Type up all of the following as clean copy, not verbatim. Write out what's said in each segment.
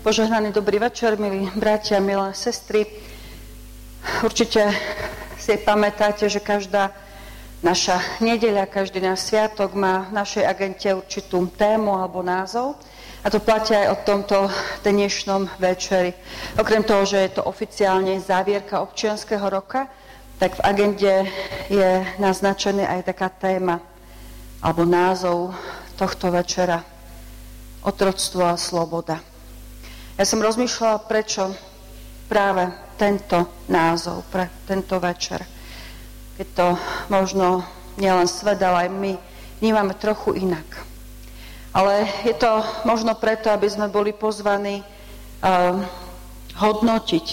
Požehnaný dobrý večer, milí bratia, milé sestry. Určite si pamätáte, že každá naša nedeľa, každý náš sviatok má v našej agente určitú tému alebo názov. A to platí aj o tomto dnešnom večeri. Okrem toho, že je to oficiálne závierka občianskeho roka, tak v agende je naznačená aj taká téma alebo názov tohto večera: otroctvo a sloboda. Ja som rozmýšľala, prečo práve tento názov pre tento večer. Keď to možno nielen svet, ale aj my vnímame trochu inak. Ale je to možno preto, aby sme boli pozvaní hodnotiť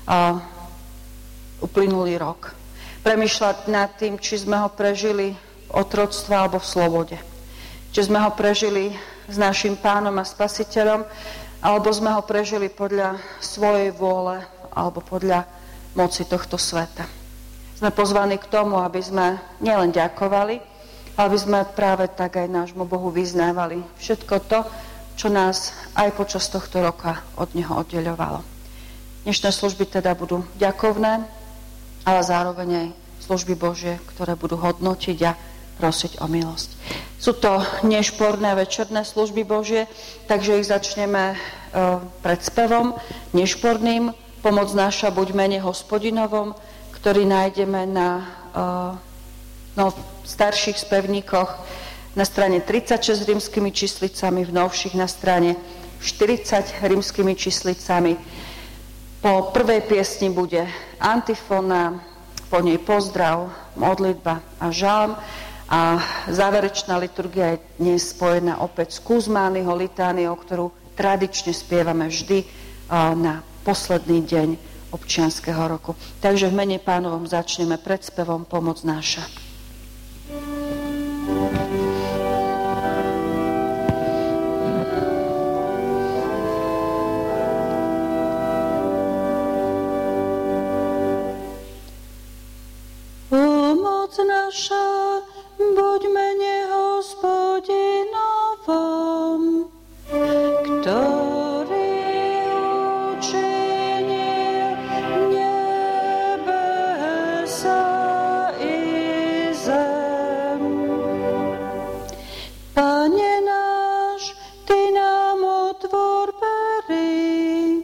uplynulý rok. Premýšľať nad tým, či sme ho prežili v otroctve alebo v slobode. Či sme ho prežili s našim Pánom a Spasiteľom, alebo sme ho prežili podľa svojej vôle alebo podľa moci tohto sveta. Sme pozvaní k tomu, aby sme nielen ďakovali, ale aby sme práve tak aj nášmu Bohu vyznávali všetko to, čo nás aj počas tohto roka od Neho oddeľovalo. Dnešné služby teda budú ďakovné, ale zároveň aj služby Božie, ktoré budú hodnotiť a prosiť o milosť. Sú to nešporné večerné služby Božie, takže ich začneme predspevom nešporným Pomoc naša buď mene Hospodinovom, ktorý nájdeme na starších spevníkoch na strane 36 rímskymi číslicami, v novších na strane 40 rímskymi číslicami. Po prvej piesni bude antifona, po nej pozdrav, modlitba a žalm. A záverečná liturgia je dnes spojená opäť s Kuzmányho litániou, ktorú tradične spievame vždy na posledný deň občianskeho roku. Takže v mene Pánovom začneme predspevom Pomoc naša. Pomoc naša buď mene Hospodinovom, ktorý učinil nebesa i zem. Pane náš, Ty nám otvor pery,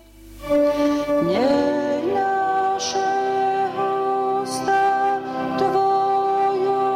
nech naše ústa Tvoju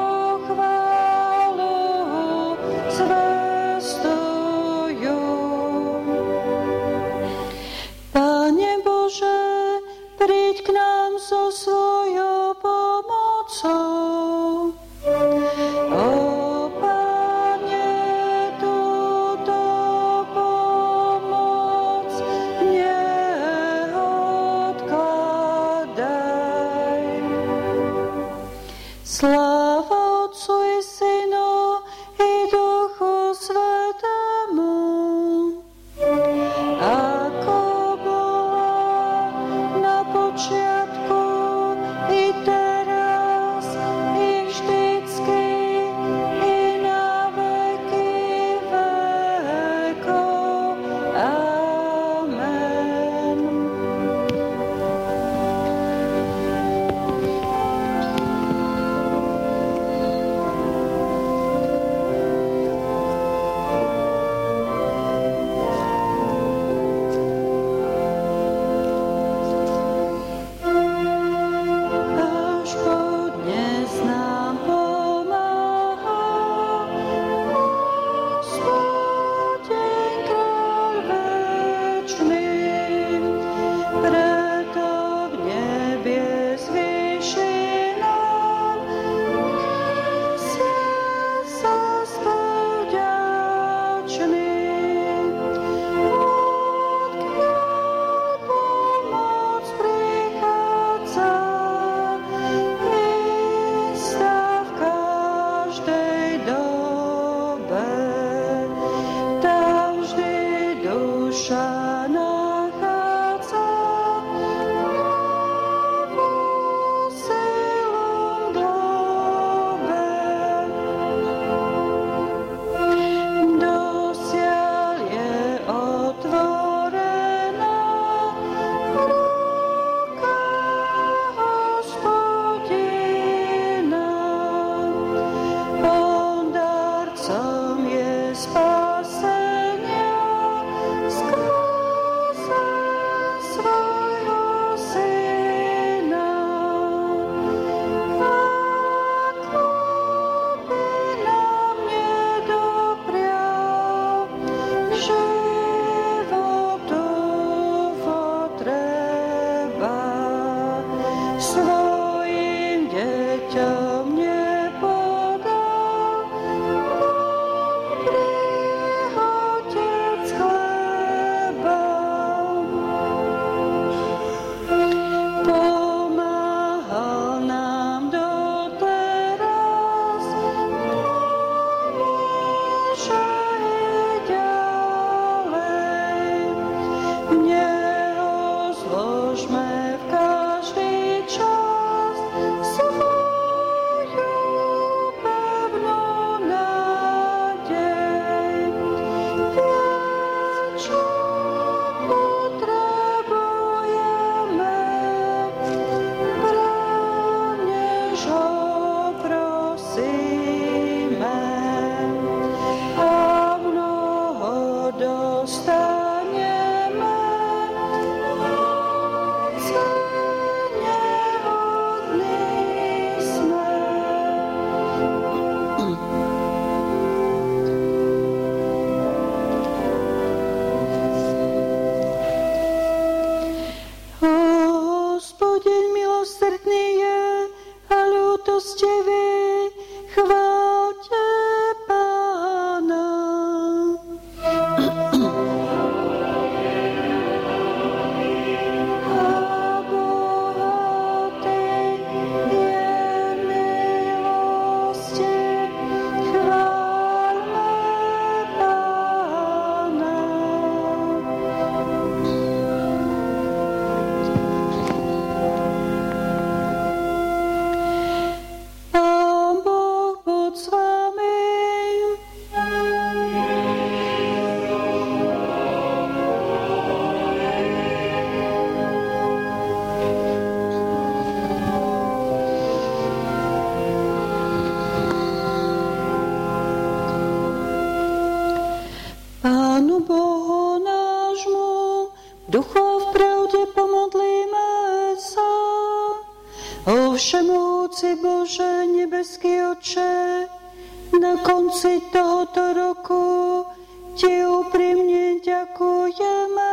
Všemohúci Bože, nebeský Otče, na konci tohoto roku Ti úprimne ďakujeme,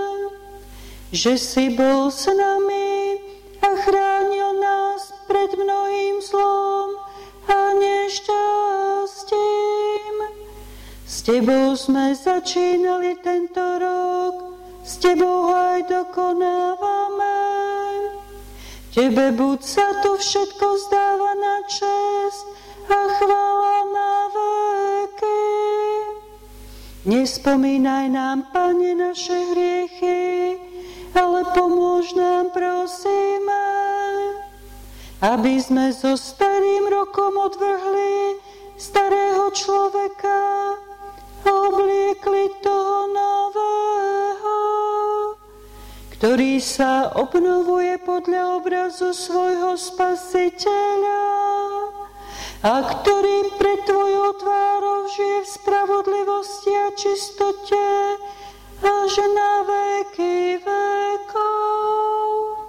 že si bol s nami a chránil nás pred mnohým zlom a nešťastím. S Tebou sme začínali tento rok, s Tebou ho aj dokonávame. Tebe buď za to všetko vzdávaná česť a chvála na veky. Nespomínaj nám, Pane, naše hriechy, ale pomôž nám, prosíme, aby sme so starým rokom odvrhli starého človeka a obliekli toho nového, ktorý sa obnovuje podľa obrazu svojho Spasiteľa a ktorý pred Tvojou tvárou žije v spravodlivosti a čistote až na veky vekov.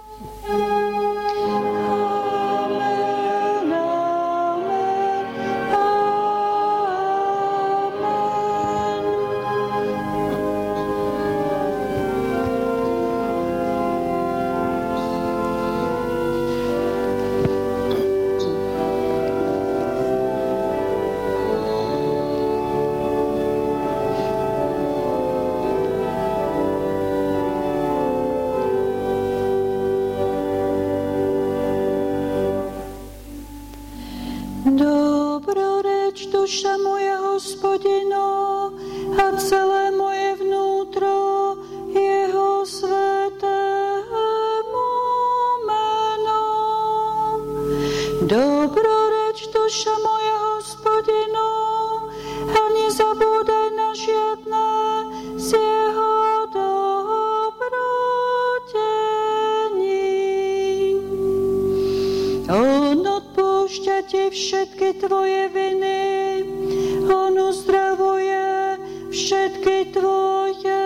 Dobroreč, duša moja Hospodino, a celé moje vnútro jeho svätému menu. Dobroreč, duša moja Hospodino, a nezabúdaj na žiadne z jeho dobrodení. On odpúšťa ti všetky tvoje viny, on uzdravuje všetky tvoje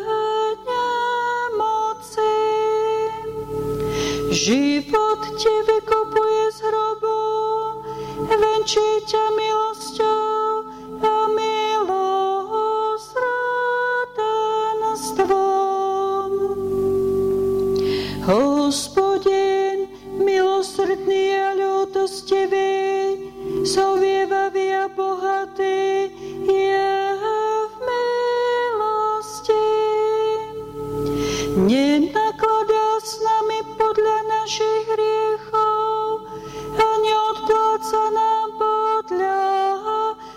nemoci. Život ti vykopuje z hrobu, venčí ťa milosťou a milosrdenstvom. Hospodin, milosrdný a ľútostivý, zhovievavý a bohatý je v milosti. Nenakladá s nami podľa našich hriechov a neodpláca nám podľa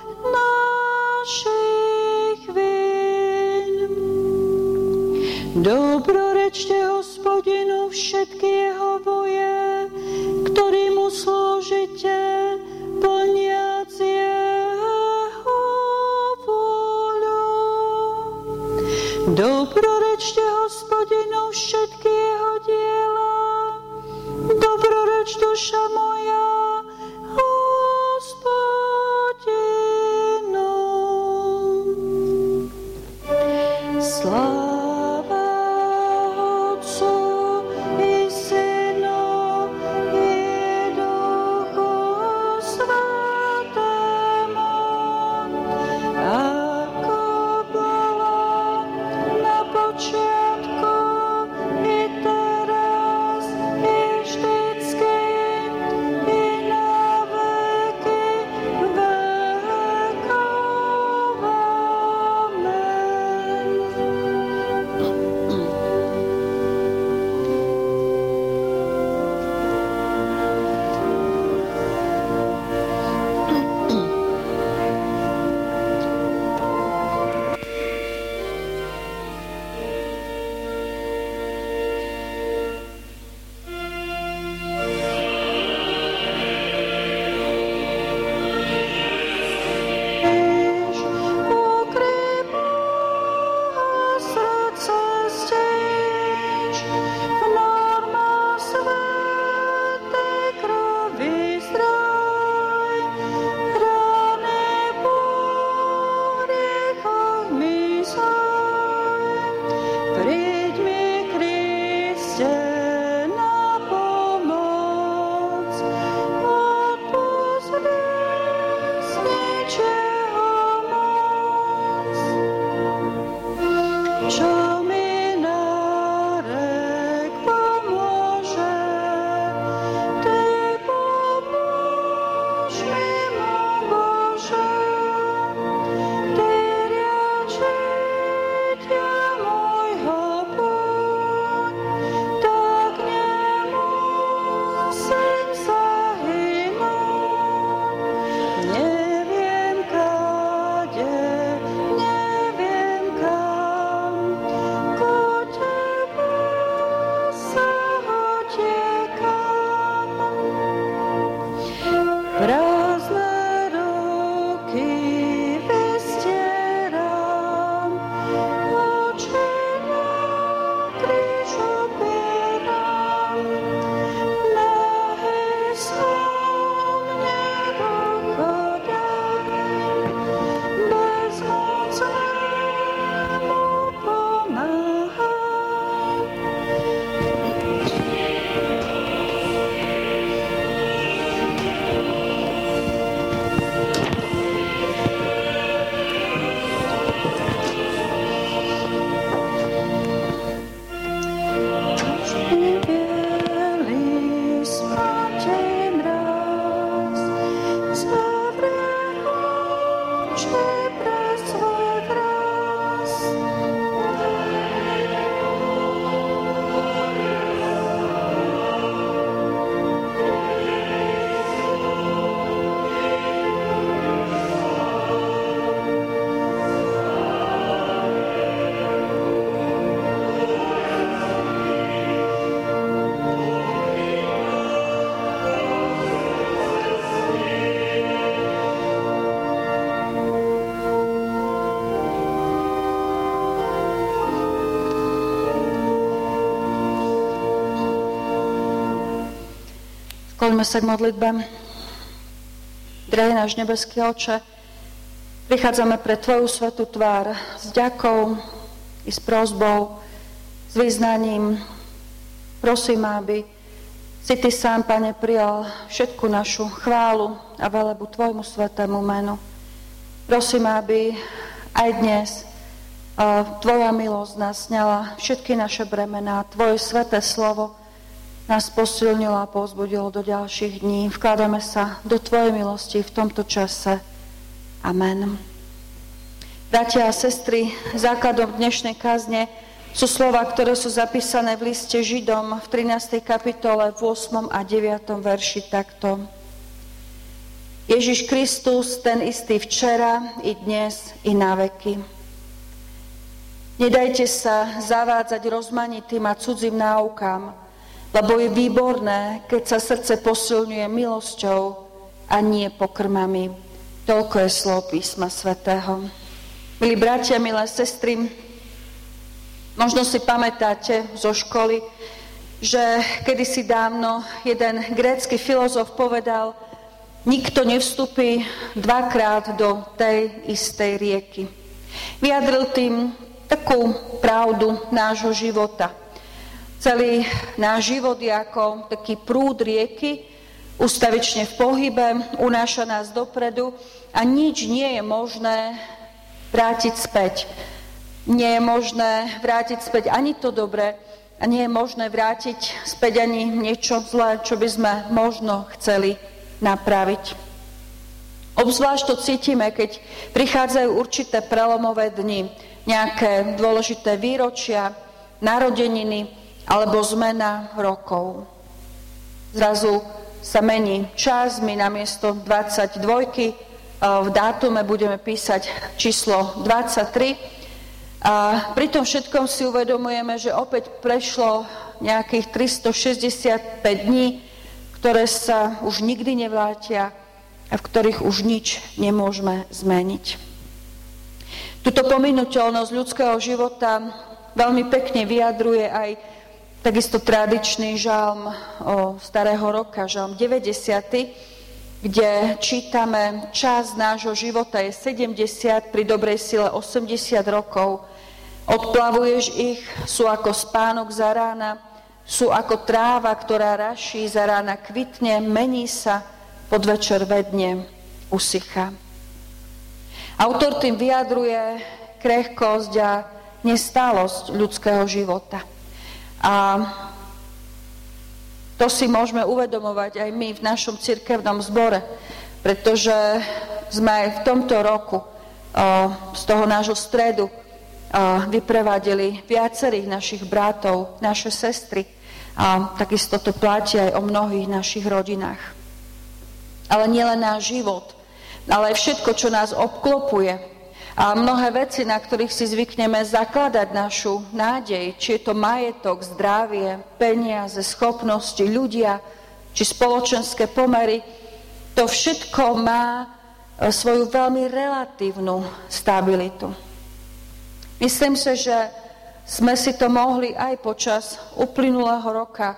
našich vín. Do Dobrorečte Hospodinu všetky jeho boje, ktorý mu slúžite, plniac jeho vôľu. Dobrorečte Hospodinu všetky jeho diela, dobroreč duša moja Hospodinu. Sláva Otcu i Synu i Duchu Svätému, ako bola na počiatku i teraz i vždycky i na veky vekov. Amen. Poďme sa k modlitbe. Drahý náš nebeský Otče, prichádzame pre Tvoju svätú tvár s ďakou i s prosbou, s vyznaním. Prosím, aby si Ty sám, Pane, prijal všetku našu chválu a velebu Tvojmu svätému menu. Prosím, aby aj dnes Tvoja milosť nás sňala všetky naše bremená, Tvoje sväté slovo nás posilnilo a povzbudilo do ďalších dní. Vkladáme sa do Tvojej milosti v tomto čase. Amen. Bratia a sestry, základom dnešnej kázne sú slova, ktoré sú zapísané v liste Židom v 13. kapitole v 8. a 9. verši takto. Ježiš Kristus, ten istý včera, i dnes, i na veky. Nedajte sa zavádzať rozmanitým a cudzým náukám, lebo je výborné, keď sa srdce posilňuje milosťou a nie pokrmami. Toľko je slov písma svätého. Milí bratia, milé sestry, možno si pamätáte zo školy, že kedysi dávno jeden grécky filozof povedal: nikto nevstupí dvakrát do tej istej rieky. Vyjadril tým takú pravdu nášho života. Celý náš život je ako taký prúd rieky, ustavične v pohybe, unáša nás dopredu a nič nie je možné vrátiť späť. Nie je možné vrátiť späť ani to dobré a nie je možné vrátiť späť ani niečo zlé, čo by sme možno chceli napraviť. Obzvlášť to cítime, keď prichádzajú určité prelomové dni, nejaké dôležité výročia, narodeniny alebo zmena rokov. Zrazu sa mení čas, my namiesto 22 v dátume budeme písať číslo 23 a pri tom všetkom si uvedomujeme, že opäť prešlo nejakých 365 dní, ktoré sa už nikdy nevrátia a v ktorých už nič nemôžeme zmeniť. Túto pominuteľnosť ľudského života veľmi pekne vyjadruje aj takisto tradičný žalm starého roka, žalm 90, kde čítame: čas nášho života je 70, pri dobrej sile 80 rokov. Odplavuješ ich, sú ako spánok za rána, sú ako tráva, ktorá raší, za rána kvitne, mení sa, podvečer vedne usychá. Autor tým vyjadruje krehkosť a nestálosť ľudského života. A to si môžeme uvedomovať aj my v našom cirkevnom zbore, pretože sme aj v tomto roku z toho nášho stredu vyprevadili viacerých našich bratov, naše sestry, a takisto to platí aj o mnohých našich rodinách. Ale nielen náš život, ale aj všetko, čo nás obklopuje a mnohé veci, na ktorých si zvykneme zakladať našu nádej, či je to majetok, zdravie, peniaze, schopnosti, ľudia, či spoločenské pomery, to všetko má svoju veľmi relatívnu stabilitu. Myslím si, že sme si to mohli aj počas uplynulého roka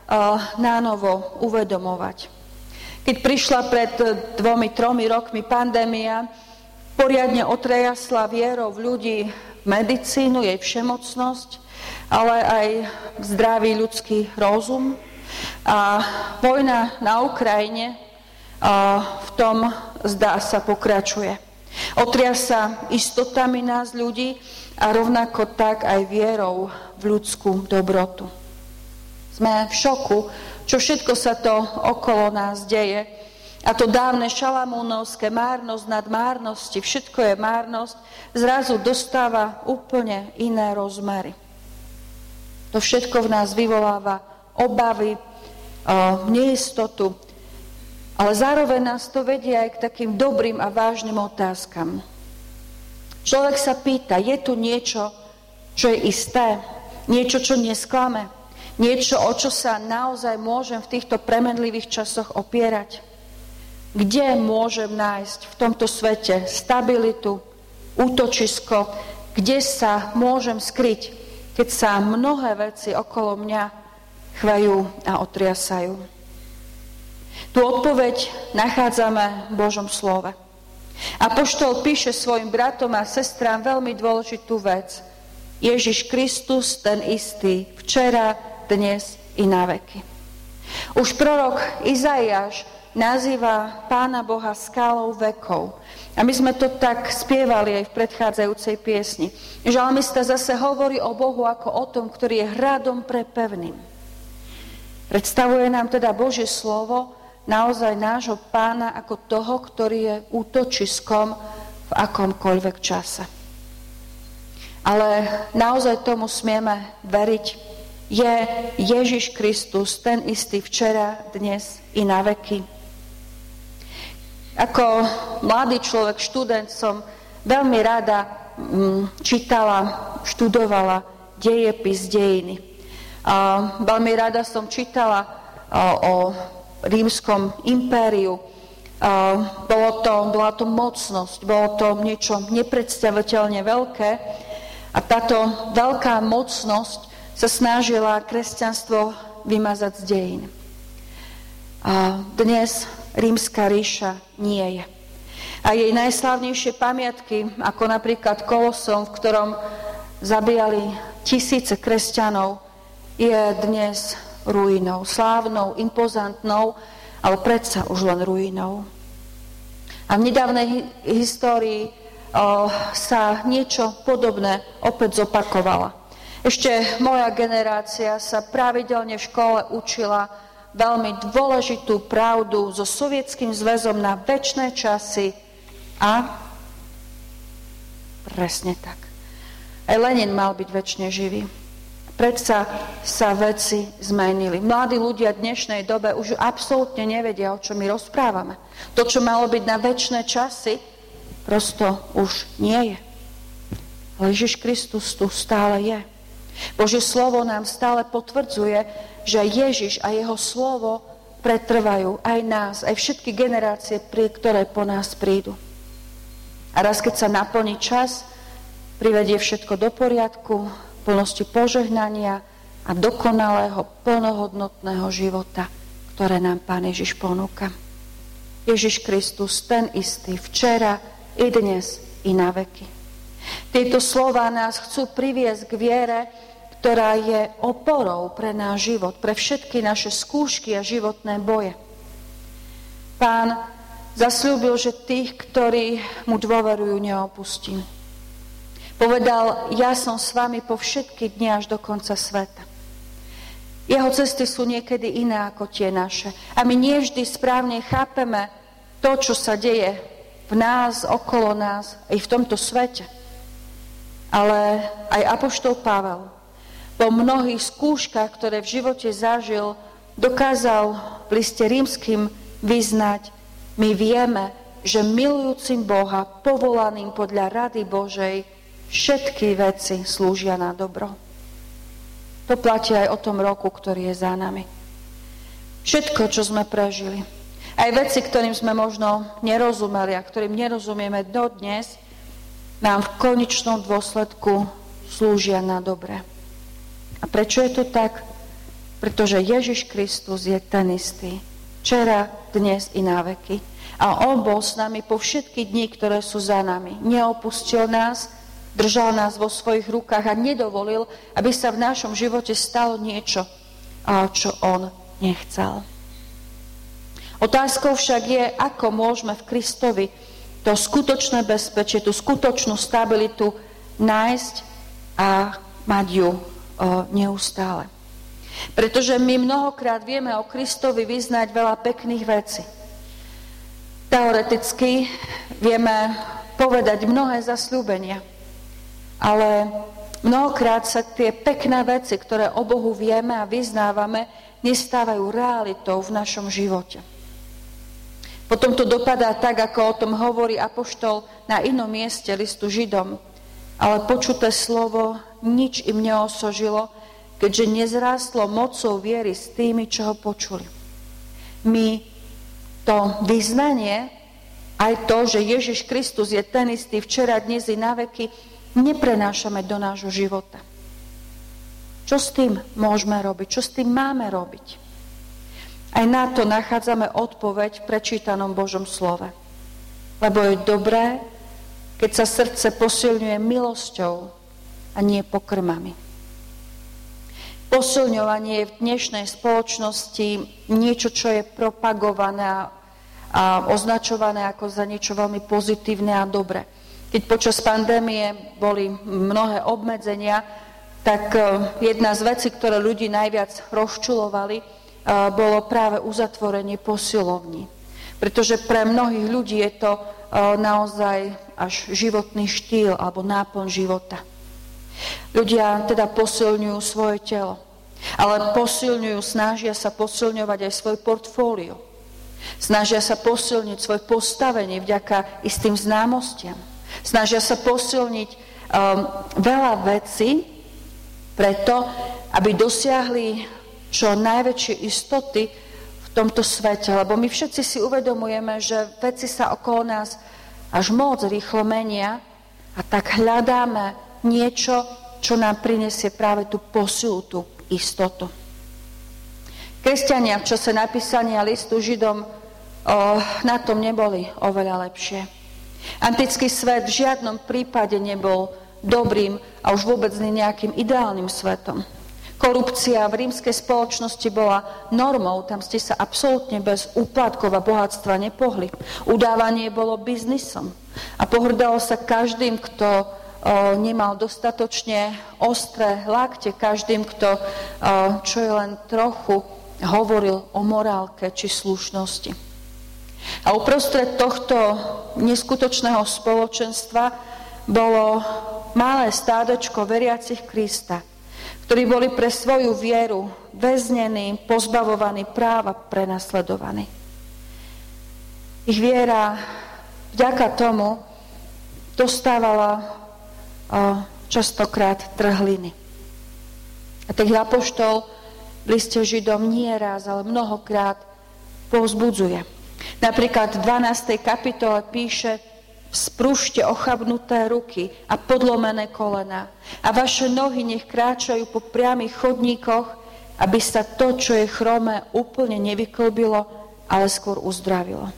nánovo uvedomovať. Keď prišla pred 2-3 rokmi pandémia, poriadne otrejasla vierou v ľudí medicínu, jej všemocnosť, ale aj zdravý ľudský rozum. A vojna na Ukrajine v tom, zdá sa, pokračuje. Otriasa istotami nás ľudí a rovnako tak aj vierou v ľudskú dobrotu. Sme v šoku, čo všetko sa to okolo nás deje. A to dávne šalamúnovské márnosť nad márnosti, všetko je márnosť, zrazu dostáva úplne iné rozmery. To všetko v nás vyvoláva obavy, neistotu, ale zároveň nás to vedie aj k takým dobrým a vážnym otázkam. Človek sa pýta, je tu niečo, čo je isté, niečo, čo nesklame, niečo, o čo sa naozaj môžem v týchto premenlivých časoch opierať? Kde môžem nájsť v tomto svete stabilitu, útočisko, kde sa môžem skryť, keď sa mnohé veci okolo mňa chvajú a otriasajú? Tú odpoveď nachádzame v Božom slove. Apoštol píše svojim bratom a sestrám veľmi dôležitú vec. Ježiš Kristus, ten istý, včera, dnes i na veky. Už prorok Izaiáš nazýva Pána Boha skálou vekov. A my sme to tak spievali aj v predchádzajúcej piesni. Žalmista zase hovorí o Bohu ako o tom, ktorý je hradom prepevným. Predstavuje nám teda Božie slovo naozaj nášho Pána ako toho, ktorý je útočiskom v akomkoľvek čase. Ale naozaj tomu smieme veriť. Je Ježiš Kristus ten istý včera, dnes i na veky. Ako mladý človek, študent som veľmi rada čítala, študovala dejepis, dejiny. Veľmi rada som čítala o rímskom impériu. Bola to mocnosť, bolo to niečo nepredstaviteľne veľké a táto veľká mocnosť sa snažila kresťanstvo vymazať z dejín. Dnes rímska ríša nie je. A jej najslávnejšie pamiatky, ako napríklad Kolosom, v ktorom zabíjali tisíce kresťanov, je dnes ruinou. Slávnou, impozantnou, ale predsa už len ruinou. A v nedávnej histórii sa niečo podobné opäť zopakovala. Ešte moja generácia sa pravidelne v škole učila veľmi dôležitú pravdu so Sovietským zväzom na večné časy a presne tak. Aj Lenin mal byť večne živý. Predsa sa veci zmenili. Mladí ľudia v dnešnej dobe už absolútne nevedia, o čom my rozprávame. To, čo malo byť na večné časy, prosto už nie je. Ale Ježiš Kristus tu stále je. Božie slovo nám stále potvrdzuje, že Ježiš a jeho slovo pretrvajú aj nás, aj všetky generácie, ktoré po nás prídu. A raz, keď sa naplní čas, privedie všetko do poriadku, plnosti požehnania a dokonalého, plnohodnotného života, ktoré nám Pán Ježiš ponúka. Ježiš Kristus, ten istý, včera, i dnes, i na veky. Tieto slová nás chcú priviesť k viere, ktorá je oporou pre náš život, pre všetky naše skúšky a životné boje. Pán zasľúbil, že tých, ktorí mu dôverujú, neopustím. Povedal, ja som s vami po všetky dni až do konca sveta. Jeho cesty sú niekedy iné ako tie naše. A my nie vždy správne chápeme to, čo sa deje v nás, okolo nás, aj v tomto svete. Ale aj apoštol Pavel po mnohých skúškach, ktoré v živote zažil, dokázal v liste rímskym vyznať, my vieme, že milujúcim Boha, povolaným podľa rady Božej, všetky veci slúžia na dobro. To platí aj o tom roku, ktorý je za nami. Všetko, čo sme prežili, aj veci, ktorým sme možno nerozumeli a ktorým nerozumieme dodnes, nám v konečnom dôsledku slúžia na dobre. A prečo je to tak? Pretože Ježiš Kristus je ten istý. Včera, dnes i na veky. A on bol s nami po všetky dni, ktoré sú za nami. Neopustil nás, držal nás vo svojich rukách a nedovolil, aby sa v našom živote stalo niečo, čo on nechcel. Otázkou však je, ako môžeme v Kristovi to skutočné bezpečie, tú skutočnú stabilitu nájsť a mať ju neustále. Pretože my mnohokrát vieme o Kristovi vyznať veľa pekných vecí. Teoreticky vieme povedať mnohé zasľúbenia, ale mnohokrát sa tie pekné veci, ktoré o Bohu vieme a vyznávame, nestávajú realitou v našom živote. Potom to dopadá tak, ako o tom hovorí apoštol na inom mieste listu Židom. Ale počuté slovo nič im neosožilo, keďže nezrástlo mocou viery s tými, čo ho počuli. My to vyznanie, aj to, že Ježiš Kristus je ten istý včera, dnes i na veky, neprenášame do nášho života. Čo s tým môžeme robiť? Čo s tým máme robiť? Aj na to nachádzame odpoveď v prečítanom Božom slove. Lebo je dobré, keď sa srdce posilňuje milosťou a nie pokrmami. Posilňovanie je v dnešnej spoločnosti niečo, čo je propagované a označované ako za niečo veľmi pozitívne a dobré. Keď počas pandémie boli mnohé obmedzenia, tak jedna z vecí, ktoré ľudí najviac rozčulovali, bolo práve uzatvorenie posilovní. Pretože pre mnohých ľudí je to naozaj až životný štýl alebo náplň života. Ľudia teda posilňujú svoje telo, ale snažia sa posilňovať aj svoje portfólio. Snažia sa posilniť svoje postavenie vďaka istým známostiam. Snažia sa posilniť veľa vecí preto, aby dosiahli čo najväčšie istoty v tomto svete. Lebo my všetci si uvedomujeme, že veci sa okolo nás až moc rýchlo menia a tak hľadáme niečo, čo nám prinesie práve tú posilu, tú istotu. Kresťania v čase napísania listu Židom na tom neboli oveľa lepšie. Antický svet v žiadnom prípade nebol dobrým a už vôbec nejakým ideálnym svetom. Korupcia v rímskej spoločnosti bola normou, tam ste sa absolútne bez úplatkov a bohatstva nepohli. Udávanie bolo biznisom a pohrdalo sa každým, kto nemal dostatočne ostré lakte, každým, kto čo je len trochu hovoril o morálke či slušnosti. A uprostred tohto neskutočného spoločenstva bolo malé stádečko veriacich Krista, ktorí boli pre svoju vieru väznení, pozbavovaní práva, prenasledovaní. Ich viera vďaka tomu dostávala častokrát trhliny. A tak apoštol v liste Židom nie raz, ale mnohokrát povzbudzuje. Napríklad v 12. kapitole píše: Spružte ochabnuté ruky a podlomené kolená a vaše nohy nech kráčajú po priamych chodníkoch, aby sa to, čo je chromé, úplne nevyklbilo, ale skôr uzdravilo.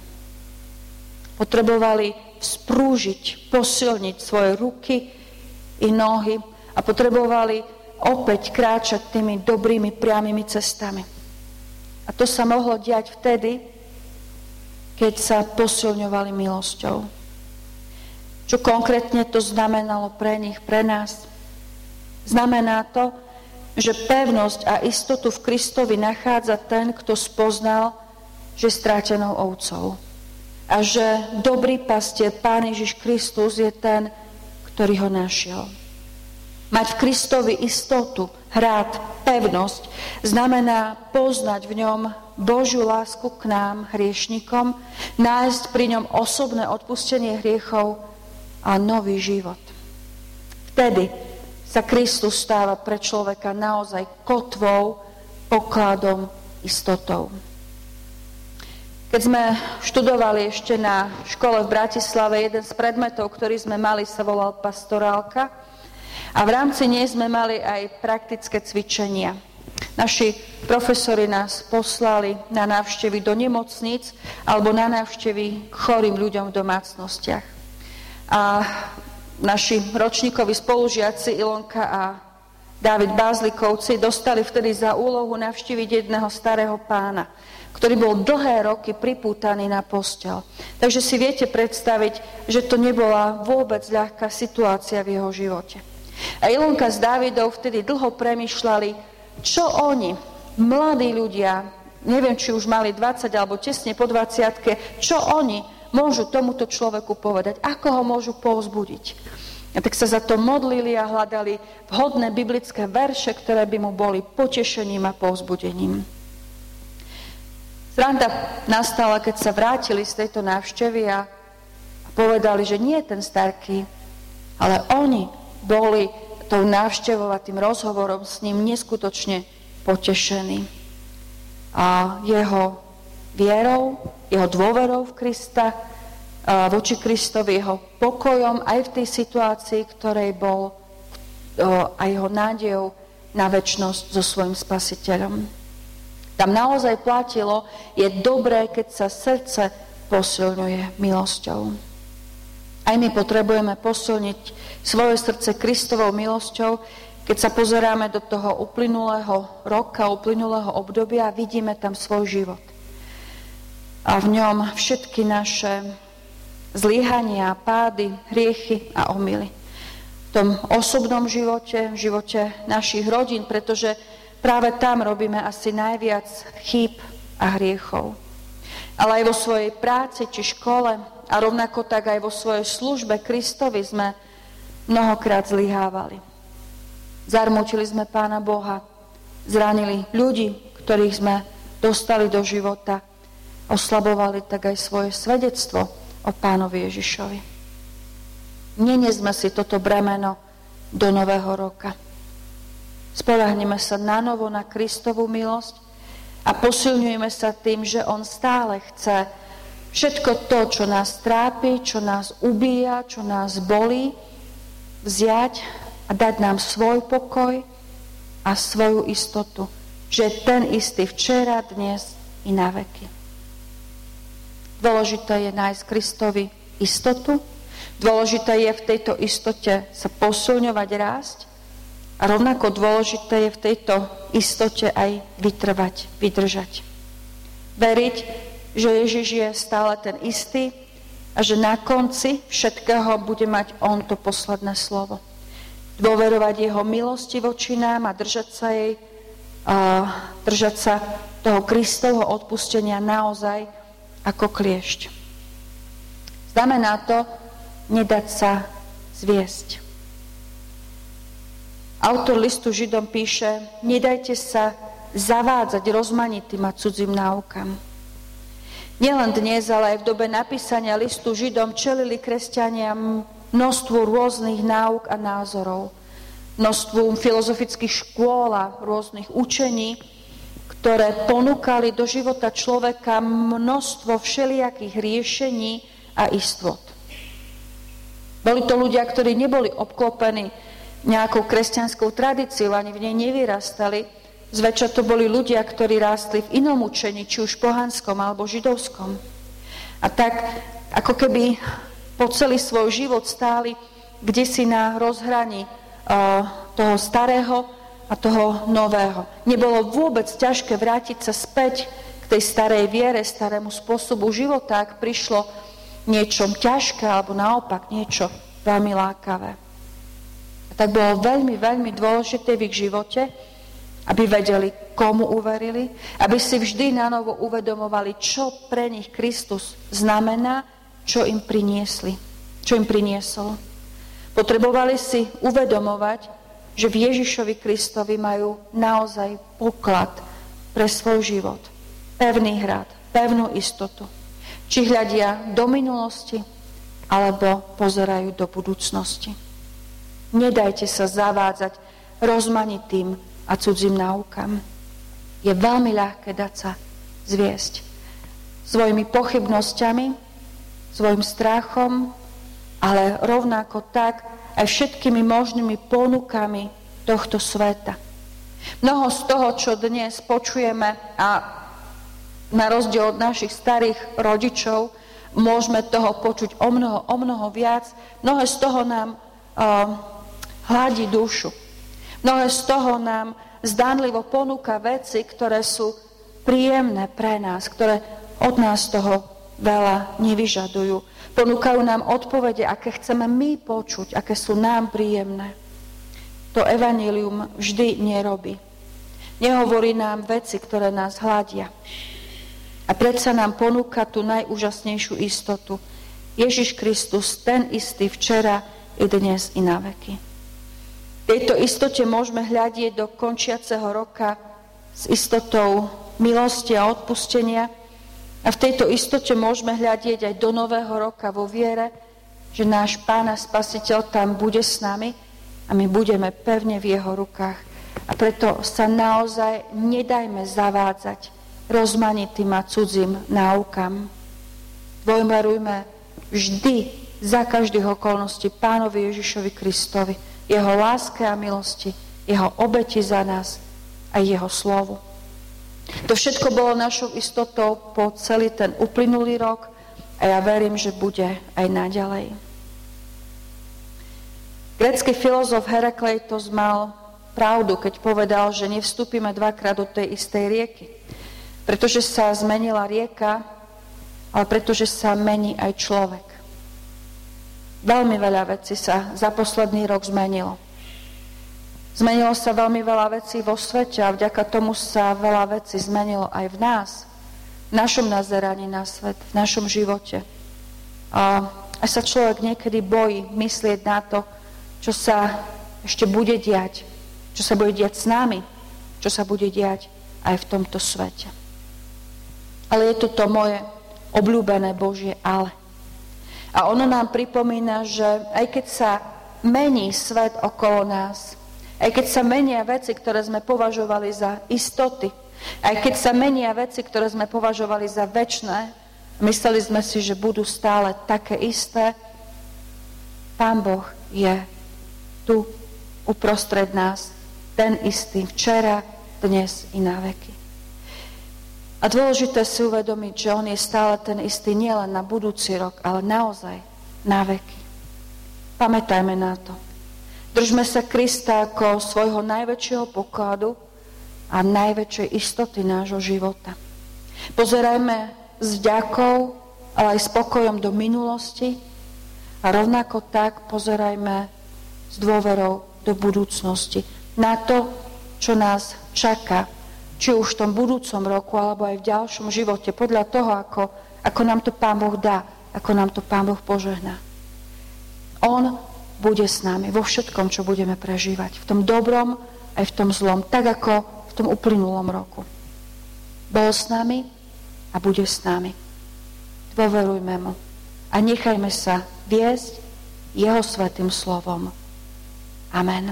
Potrebovali sprúžiť, posilniť svoje ruky i nohy a potrebovali opäť kráčať tými dobrými priamými cestami. A to sa mohlo diať vtedy, keď sa posilňovali milosťou. Čo konkrétne to znamenalo pre nich, pre nás? Znamená to, že pevnosť a istotu v Kristovi nachádza ten, kto spoznal, že je strátenou ovcou. A že dobrý pastier, Pán Ježiš Kristus, je ten, ktorý ho našiel. Mať v Kristovi istotu, hrát, pevnosť, znamená poznať v ňom Božiu lásku k nám, hriešnikom, nájsť pri ňom osobné odpustenie hriechov a nový život. Vtedy sa Kristus stáva pre človeka naozaj kotvou, pokladom, istotou. Keď sme študovali ešte na škole v Bratislave, jeden z predmetov, ktorý sme mali, sa volal pastorálka a v rámci nej sme mali aj praktické cvičenia. Naši profesori nás poslali na návštevy do nemocníc alebo na návštevy k chorým ľuďom v domácnostiach. A naši ročníkoví spolužiaci Ilonka a Dávid Bázlikovci dostali vtedy za úlohu navštíviť jedného starého pána, ktorý bol dlhé roky pripútaný na posteľ. Takže si viete predstaviť, že to nebola vôbec ľahká situácia v jeho živote. A Ilonka s Dávidom vtedy dlho premýšľali, čo oni, mladí ľudia, neviem, či už mali 20 alebo tesne po 20, čo oni môžu tomuto človeku povedať, ako ho môžu povzbudiť. A tak sa za to modlili a hľadali vhodné biblické verše, ktoré by mu boli potešením a povzbudením. Sranda nastala, keď sa vrátili z tejto návštevy a povedali, že nie ten starký, ale oni boli tou návštevou a tým rozhovorom s ním neskutočne potešení. A jeho vierou, jeho dôverou v Krista, voči Kristovi, jeho pokojom aj v tej situácii, ktorej bol, a jeho nádejou na večnosť so svojím Spasiteľom. Tam naozaj platilo, je dobré, keď sa srdce posilňuje milosťou. Aj my potrebujeme posilniť svoje srdce Kristovou milosťou, keď sa pozeráme do toho uplynulého roka, uplynulého obdobia a vidíme tam svoj život. A v ňom všetky naše zlyhania, pády, hriechy a omyly. V tom osobnom živote, v živote našich rodín, pretože práve tam robíme asi najviac chýb a hriechov. Ale aj vo svojej práci či škole a rovnako tak aj vo svojej službe Kristovi sme mnohokrát zlyhávali. Zarmútili sme Pána Boha, zranili ľudí, ktorých sme dostali do života, oslabovali tak aj svoje svedectvo o Pánovi Ježišovi. Nenesme si toto bremeno do nového roka. Spoľahneme sa nanovo na Kristovu milosť a posilňujeme sa tým, že on stále chce všetko to, čo nás trápi, čo nás ubíja, čo nás bolí, vziať a dať nám svoj pokoj a svoju istotu, že je ten istý včera, dnes i na veky. Dôležité je nájsť Kristovi istotu, dôležité je v tejto istote sa posilňovať, rásť a rovnako dôležité je v tejto istote aj vytrvať, vydržať. Veriť, že Ježiš je stále ten istý a že na konci všetkého bude mať on to posledné slovo. Dôverovať jeho milosti voči nám a držať sa toho Kristovho odpustenia naozaj ako kliešť. Znamená to nedať sa zviesť. Autor listu Židom píše: nedajte sa zavádzať rozmanitým a cudzým náukam. Nielen dnes, ale aj v dobe napísania listu Židom čelili kresťania množstvu rôznych náuk a názorov, množstvu filozofických škôl a rôznych učení, ktoré ponúkali do života človeka množstvo všelijakých riešení a istôt. Boli to ľudia, ktorí neboli obklopení nejakou kresťanskou tradíciou, ani v nej nevyrastali. Zväčša to boli ľudia, ktorí rástli v inom učení, či už pohanskom alebo židovskom. A tak, ako keby po celý svoj život stáli kdesi na rozhraní toho starého a toho nového. Nebolo vôbec ťažké vrátiť sa späť k tej starej viere, starému spôsobu života, ak prišlo niečo ťažké alebo naopak niečo veľmi lákavé. Tak bolo veľmi, veľmi dôležité v ich živote, aby vedeli, komu uverili, aby si vždy nanovo uvedomovali, čo pre nich Kristus znamená, čo im priniesol. Potrebovali si uvedomovať, že v Ježišovi Kristovi majú naozaj poklad pre svoj život. Pevný hrad, pevnú istotu. Či hľadia do minulosti, alebo pozerajú do budúcnosti. Nedajte sa zavádzať rozmanitým a cudzím náukam. Je veľmi ľahké dať sa zviesť svojimi pochybnosťami, svojim strachom, ale rovnako tak aj všetkými možnými ponukami tohto sveta. Mnoho z toho, čo dnes počujeme, a na rozdiel od našich starých rodičov môžeme toho počuť o mnoho viac, mnohé z toho nám hladí dušu. Mnohé z toho nám zdánlivo ponúka veci, ktoré sú príjemné pre nás, ktoré od nás toho veľa nevyžadujú. Ponúkajú nám odpovede, aké chceme my počuť, aké sú nám príjemné. To evanjelium vždy nerobí. Nehovorí nám veci, ktoré nás hladia. A predsa nám ponúka tú najúžasnejšiu istotu. Ježiš Kristus, ten istý včera, i dnes, i na veky. V tejto istote môžeme hľadieť do končiaceho roka s istotou milosti a odpustenia. A v tejto istote môžeme hľadieť aj do nového roka vo viere, že náš Pán a Spasiteľ tam bude s nami a my budeme pevne v jeho rukách. A preto sa naozaj nedajme zavádzať rozmanitým a cudzím náukam. Dôverujme vždy za každých okolností Pánovi Ježišovi Kristovi, jeho láske a milosti, jeho obeti za nás a jeho slovu. To všetko bolo našou istotou po celý ten uplynulý rok a ja verím, že bude aj naďalej. Grécky filozof Herakleitos mal pravdu, keď povedal, že nevstúpime dvakrát do tej istej rieky, pretože sa zmenila rieka, ale pretože sa mení aj človek. Veľmi veľa vecí sa za posledný rok zmenilo. Zmenilo sa veľmi veľa vecí vo svete a vďaka tomu sa veľa vecí zmenilo aj v nás, v našom nazeraní na svet, v našom živote. A sa človek niekedy bojí myslieť na to, čo sa ešte bude diať, čo sa bude diať s nami, čo sa bude diať aj v tomto svete. Ale je to moje obľúbené Božie ale. A ono nám pripomína, že aj keď sa mení svet okolo nás, aj keď sa menia veci, ktoré sme považovali za istoty, aj keď sa menia veci, ktoré sme považovali za večné, mysleli sme si, že budú stále také isté, Pán Boh je tu uprostred nás, ten istý včera, dnes i na veky. A dôležité si uvedomiť, že on je stále ten istý nielen na budúci rok, ale naozaj na veky. Pamätajme na to. Držme sa Krista ako svojho najväčšieho pokladu a najväčšej istoty nášho života. Pozerajme s vďakou, ale aj spokojom do minulosti a rovnako tak pozerajme s dôverou do budúcnosti. Na to, čo nás čaká, či už v tom budúcom roku, alebo aj v ďalšom živote, podľa toho, ako nám to Pán Boh dá, ako nám to Pán Boh požehná. On bude s nami vo všetkom, čo budeme prežívať. V tom dobrom, aj v tom zlom. Tak, ako v tom uplynulom roku. Bol s nami a bude s nami. Dôverujme mu a nechajme sa viesť jeho svätým slovom. Amen.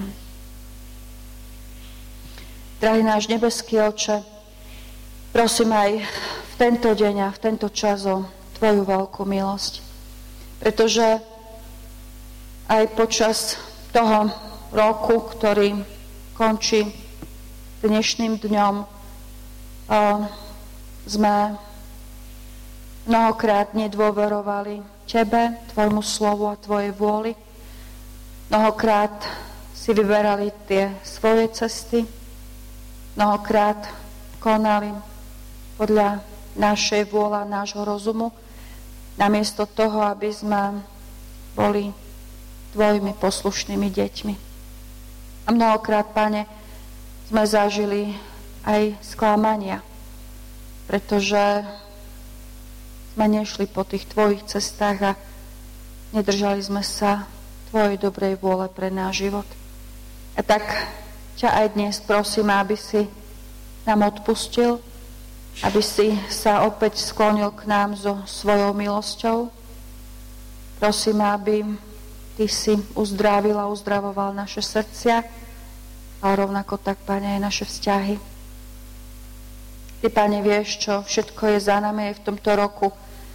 Drahý náš nebeský Otče, prosím aj v tento deň a v tento čas o Tvoju veľkú milosť. Pretože aj počas toho roku, ktorý končí dnešným dňom, sme mnohokrát nedôverovali Tebe, Tvojmu slovu a Tvojej vôli. Mnohokrát si vyberali tie svoje cesty, mnohokrát konali podľa našej vôle, nášho rozumu, namiesto toho, aby sme boli Tvojimi poslušnými deťmi. A mnohokrát, Pane, sme zažili aj sklamania, pretože sme nešli po tých Tvojich cestách a nedržali sme sa Tvojej dobrej vôle pre náš život. A tak ťa aj dnes prosím, aby si nám odpustil, aby si sa opäť sklonil k nám so svojou milosťou. Prosím, aby Ty si uzdravil a uzdravoval naše srdcia, ale rovnako tak, Pane, aj naše vzťahy. Ty, Pane, vieš, čo všetko je za nami aj v tomto roku,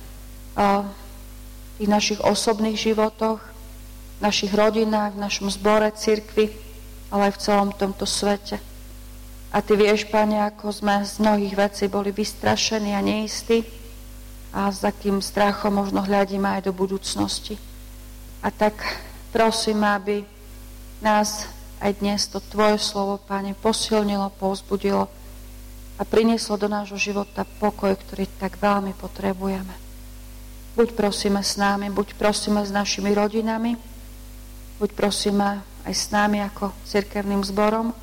v tých našich osobných životoch, v našich rodinách, v našom zbore, cirkvi, ale aj v celom tomto svete. A Ty vieš, Pane, ako sme z mnohých vecí boli vystrašení a neistí a s takým strachom možno hľadíme aj do budúcnosti. A tak prosím, aby nás aj dnes to Tvoje slovo, Pane, posilnilo, povzbudilo a prinieslo do nášho života pokoj, ktorý tak veľmi potrebujeme. Buď prosíme s nami, buď prosíme s našimi rodinami, buď prosíme aj s nami ako cirkevným zborom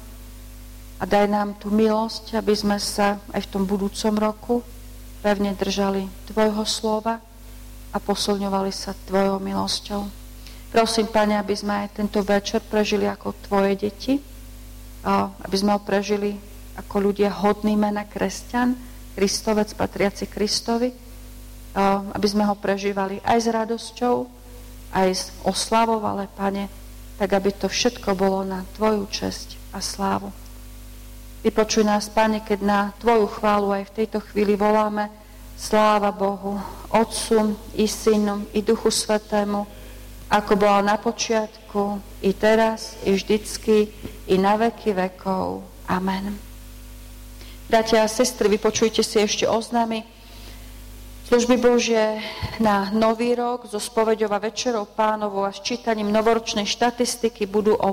a daj nám tú milosť, aby sme sa aj v tom budúcom roku pevne držali Tvojho slova a posilňovali sa Tvojou milosťou. Prosím, Pane, aby sme aj tento večer prežili ako Tvoje deti, aby sme ho prežili ako ľudia hodný mena kresťan, Kristovec, patriaci Kristovi, aby sme ho prežívali aj s radosťou, aj s oslavou, ale, Pane, tak aby to všetko bolo na Tvoju česť a slávu. Vypočuj nás, Pane, keď na Tvoju chválu aj v tejto chvíli voláme: sláva Bohu, Otcu i Synu i Duchu Svätému, ako bola na počiatku, i teraz, i vždycky, i na veky vekov. Amen. Bratia a sestry, vypočujte si ešte oznámy. Služby Božie na Nový rok so spoveďou a večerou Pánovou a s čítaním novoročnej štatistiky budú o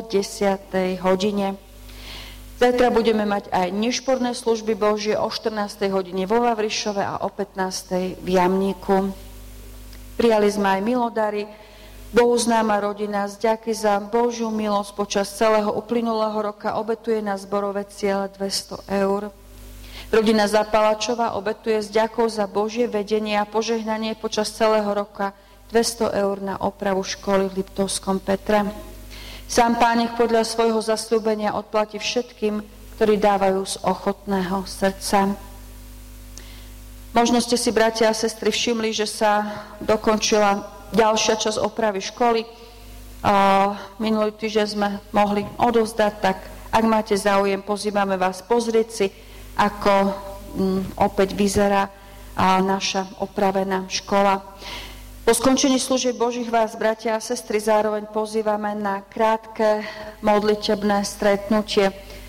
9:30 hodine. Zajtra budeme mať aj nešporné služby Božie o 14. hodine vo Vavrišove a o 15. v Jamníku. Prijali sme aj milodary. Bohu známa rodina z vďaky za Božiu milosť počas celého uplynulého roka obetuje na zborové ciele 200 eur. Rodina Zapalačová obetuje s vďakou za Božie vedenie a požehnanie počas celého roka 200 eur na opravu školy v Liptovskom Petre. Sám Pán nech podľa svojho zasľúbenia odplatí všetkým, ktorí dávajú z ochotného srdca. Možno ste si, bratia a sestry, všimli, že sa dokončila ďalšia časť opravy školy. Minulý týždeň sme mohli odovzdať, tak ak máte záujem, pozývame vás pozrieť si, ako opäť vyzerá naša opravená škola. Po skončení služieb Božích vás, bratia a sestry, zároveň pozývame na krátke modlitebné stretnutie.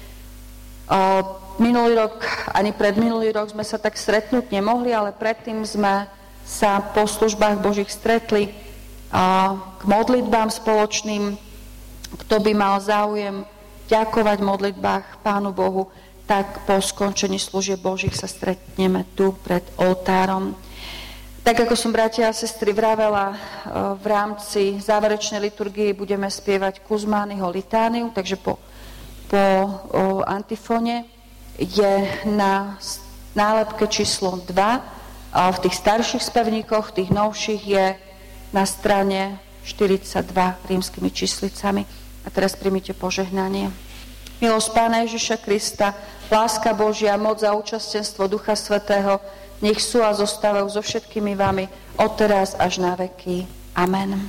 Minulý rok, ani predminulý rok sme sa tak stretnúť nemohli, ale predtým sme sa po službách Božích stretli k modlitbám spoločným. Kto by mal záujem ďakovať v modlitbách Pánu Bohu, tak po skončení služieb Božích sa stretneme tu pred oltárom. Tak ako som, bratia a sestry, vravela, v rámci záverečnej liturgie budeme spievať Kuzmányho litániu, takže po antifone je na nálepke číslo 2, a v tých starších spevníkoch, tých novších je na strane 42 rímskymi číslicami. A teraz príjmite požehnanie. Milosť Pána Ježiša Krista, láska Božia, moc a účastenstvo Ducha Svätého, nech sú a zostávajú so všetkými vami odteraz až na veky. Amen.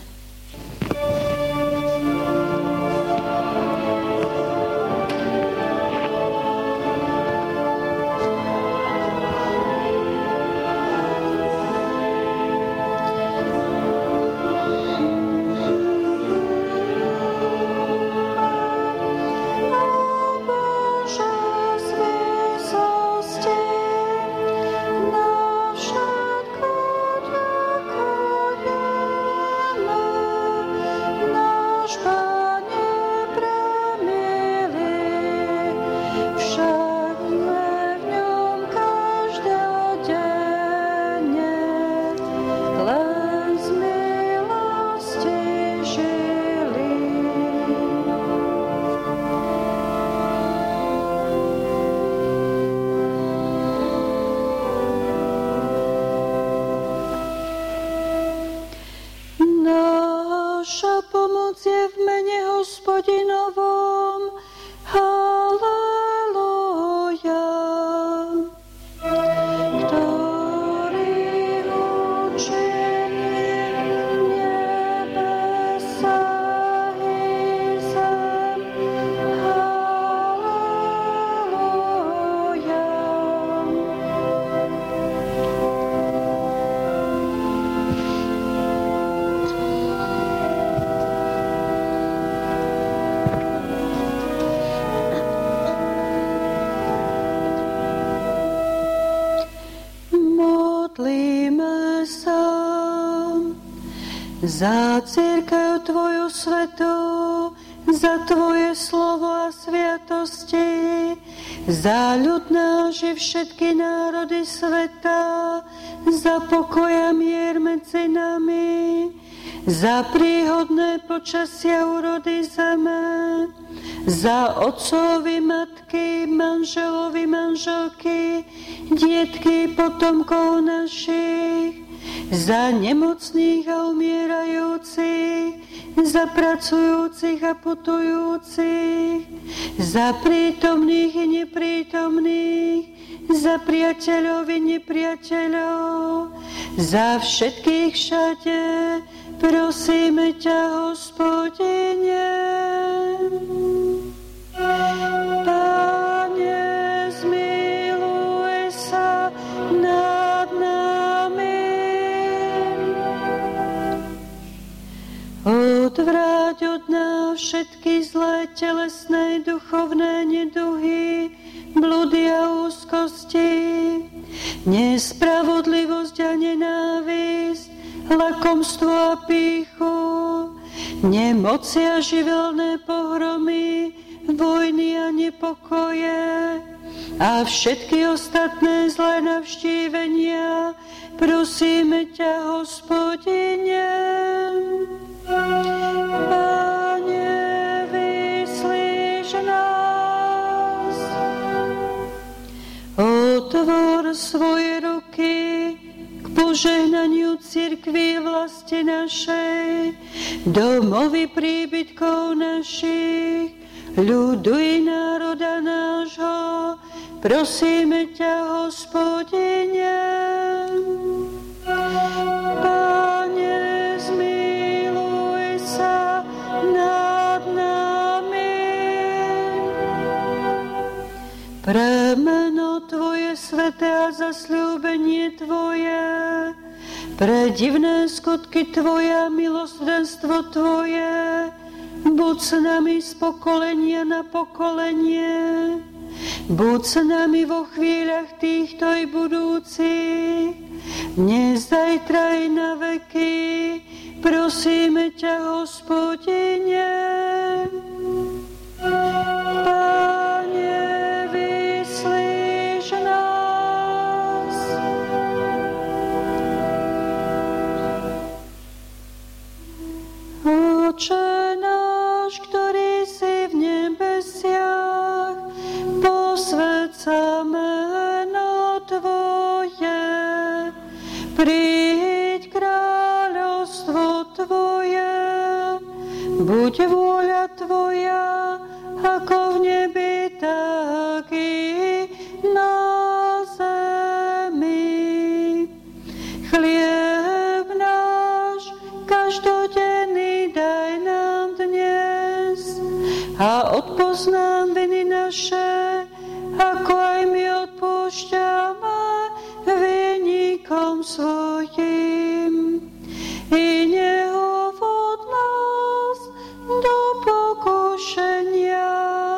Za cirkev Tvoju svetú, za Tvoje slovo a sviatosti, za ľud náš i všetky národy sveta, za pokoj a mier medzi nami, za príhodné počasia úrody zeme, za otcovi, matky, manželovi, manželky, dietky, potomkov našich, za nemocných a umierajúcich, za pracujúcich a putujúcich, za prítomných i neprítomných, za priateľov i nepriateľov, za všetkých všade, prosíme ťa, Hospodine. Pane, zmiluj sa nad nami. Odvráť od nás všetky zlé telesné, duchovné neduhy, bludy a úzkosti, nespravodlivosť a nenávisť, lakomstvo a pýchu, nemoci a živelné pohromy, vojny a nepokoje a všetky ostatné zlé navštívenia, prosíme ťa, Hospodine. Pane, vyslíš nás. Otvor svoje ruky k požehnaniu cirkvi vlasti našej, domovy príbytkov našich, ľudu i národa nášho, prosíme ťa, Hospodine. Pane, zmiluj meno Tvoje sväté a zasľúbenie Tvoje, pre divné skutky Tvoje a milosrdenstvo Tvoje, buď s nami z pokolenia na pokolenie, buď s nami vo chvíľach týchto i budúcich, dnes, zajtra i na veky, prosíme ťa, Hospodine. Pane, vyslíš nás. Oče náš, ktorý si v nebesiach, posväť sa meno Tvoje, príď kráľovstvo Tvoje, buď vôľa Tvoja, ako v nebi, tak i na zemi. Chlieb náš každodenný daj nám dnes a odpusť nám viny naše, ako aj my odpúšťame vinníkom svojim. I neuvod nás do pokušenia,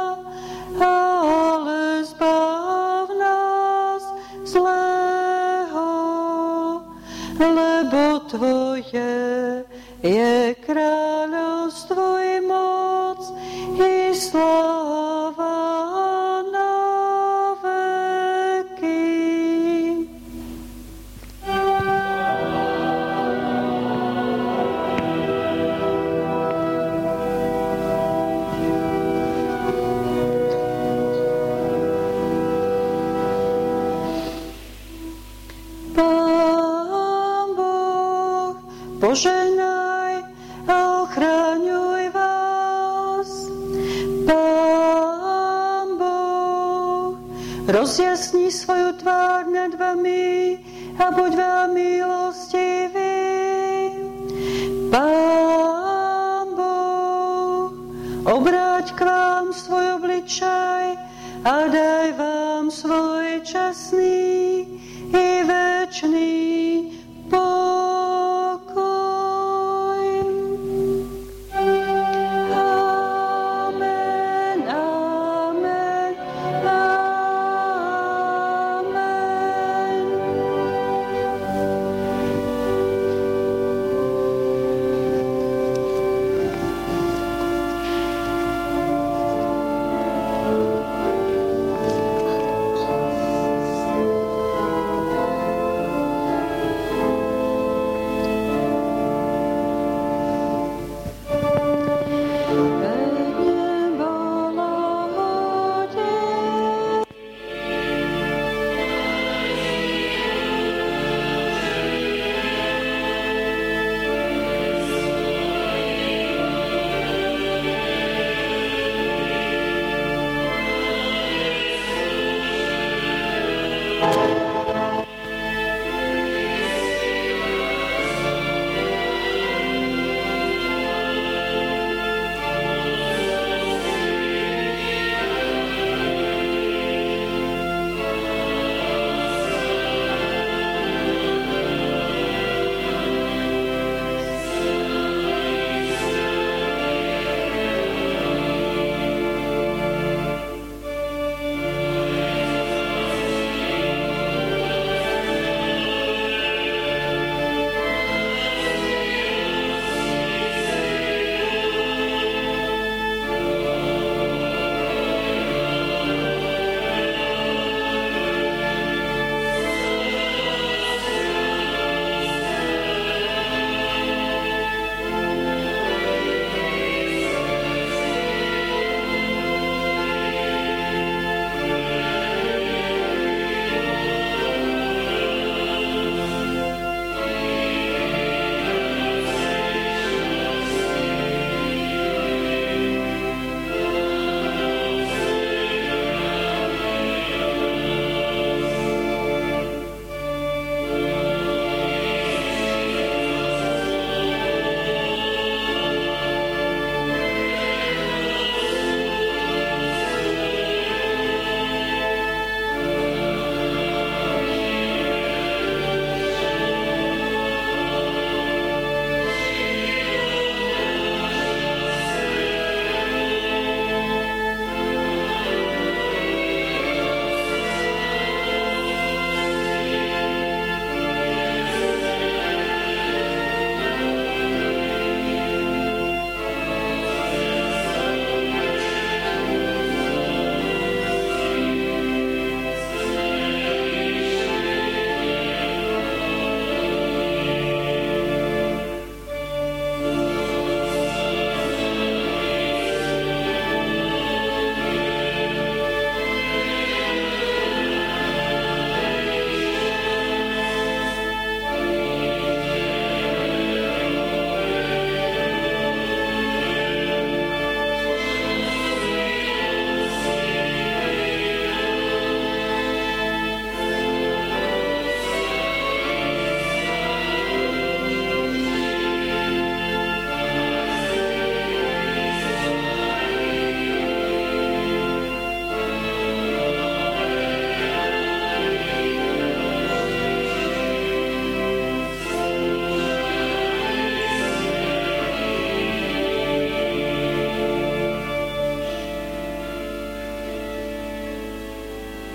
ale zbav nás zlého, lebo Tvoje je kráľovstvo i moc i sláva na veky. Požehnaj a ochraňuj vás. Pán Boh rozjasni svoju tvár nad vami a buď vám milostivý. Pán Boh obráť k vám svoj obličaj a daj vám svoj časný